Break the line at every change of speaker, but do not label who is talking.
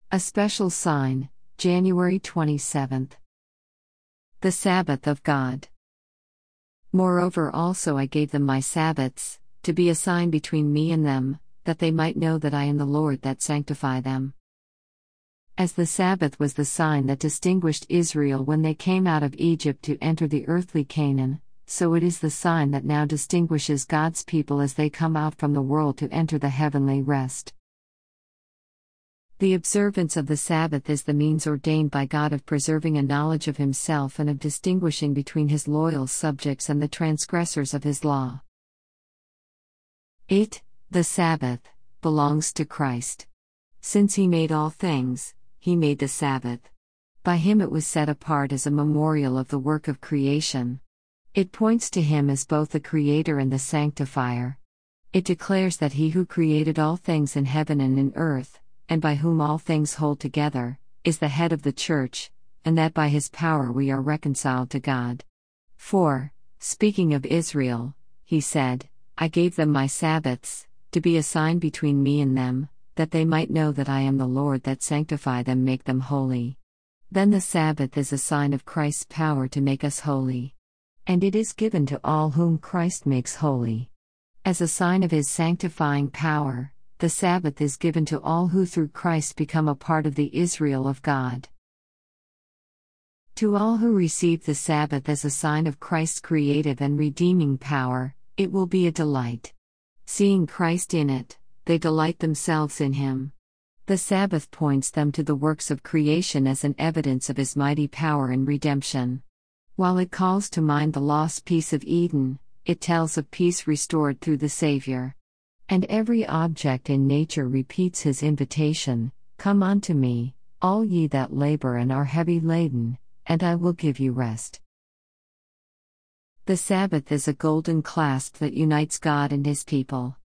A special sign, January 27th. The Sabbath of God. Moreover also I gave them my Sabbaths, to be a sign between me and them, that they might know that I am the Lord that sanctify them. As the Sabbath was the sign that distinguished Israel when they came out of Egypt to enter the earthly Canaan, so it is the sign that now distinguishes God's people as they come out from the world to enter the heavenly rest. The observance of the Sabbath is the means ordained by God of preserving a knowledge of Himself and of distinguishing between His loyal subjects and the transgressors of His law. It, the Sabbath, belongs to Christ. Since He made all things, He made the Sabbath. By Him it was set apart as a memorial of the work of creation. It points to Him as both the Creator and the Sanctifier. It declares that He who created all things in heaven and in earth, and by whom all things hold together, is the head of the Church, and that by His power we are reconciled to God. For, speaking of Israel, He said, I gave them my Sabbaths, to be a sign between me and them, that they might know that I am the Lord that sanctify them, make them holy. Then the Sabbath is a sign of Christ's power to make us holy. And it is given to all whom Christ makes holy. As a sign of His sanctifying power, the Sabbath is given to all who through Christ become a part of the Israel of God. To all who receive the Sabbath as a sign of Christ's creative and redeeming power, it will be a delight. Seeing Christ in it, they delight themselves in Him. The Sabbath points them to the works of creation as an evidence of His mighty power and redemption. While it calls to mind the lost peace of Eden, it tells of peace restored through the Savior. And every object in nature repeats His invitation, Come unto me, all ye that labor and are heavy laden, and I will give you rest. The Sabbath is a golden clasp that unites God and His people.